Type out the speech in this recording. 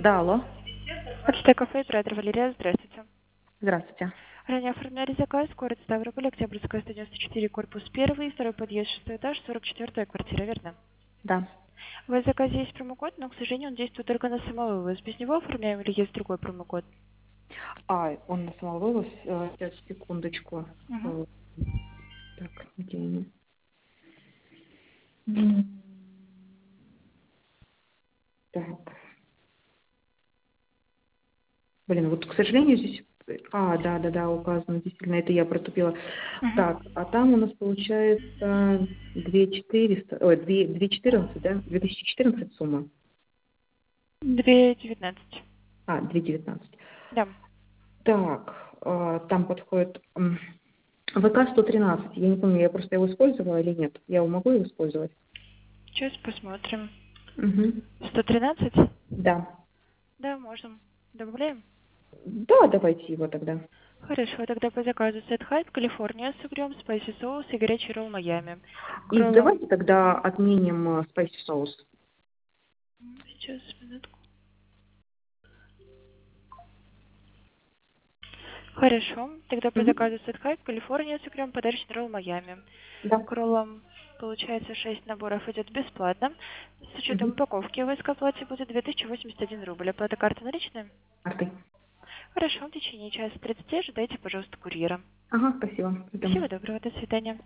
Да, алло. Почта кафе, оператор Валерия, здравствуйте. Здравствуйте. Ранее оформляли заказ, город Ставрополь, Октябрьская, 194, корпус 1, второй подъезд, 6 этаж, 44 квартира, верно? Да. У вас в заказе есть промокод, но, к сожалению, он действует только на самовывоз. Без него оформляем или есть другой промокод? Он на самовывоз. Сейчас, секундочку. Угу. Так, где они? М, Так. Блин, вот, к сожалению, здесь... да, указано, действительно, это я протупила. Угу. Так, а там у нас получается 2400, 214, да? 2014 сумма. 219. 219. Да. Так, там подходит ВК-113. Я не помню, я просто его использовала или нет. Я его могу его использовать? Сейчас посмотрим. Угу. 113? Да. Да, можем. Добавляем? Да, давайте его тогда. Хорошо, тогда по заказу Set Hype, Калифорния с угрём, спайси соус и горячий ролл Майами. И Кроллом. давайте тогда отменим спайси соус. Сейчас, минутку. Хорошо. Тогда по Мгм. заказу Set Hype, Калифорния с угрём, подарочный ролл Майами. Да. К роллам, получается, 6 наборов идет бесплатно. С учетом Мгм. упаковки ВСК оплате будет 2081 рубль. Оплата карты наличная? Картой. Хорошо, в течение часа 30 ожидайте, пожалуйста, курьера. Ага, спасибо. Ждем. Всего доброго, до свидания.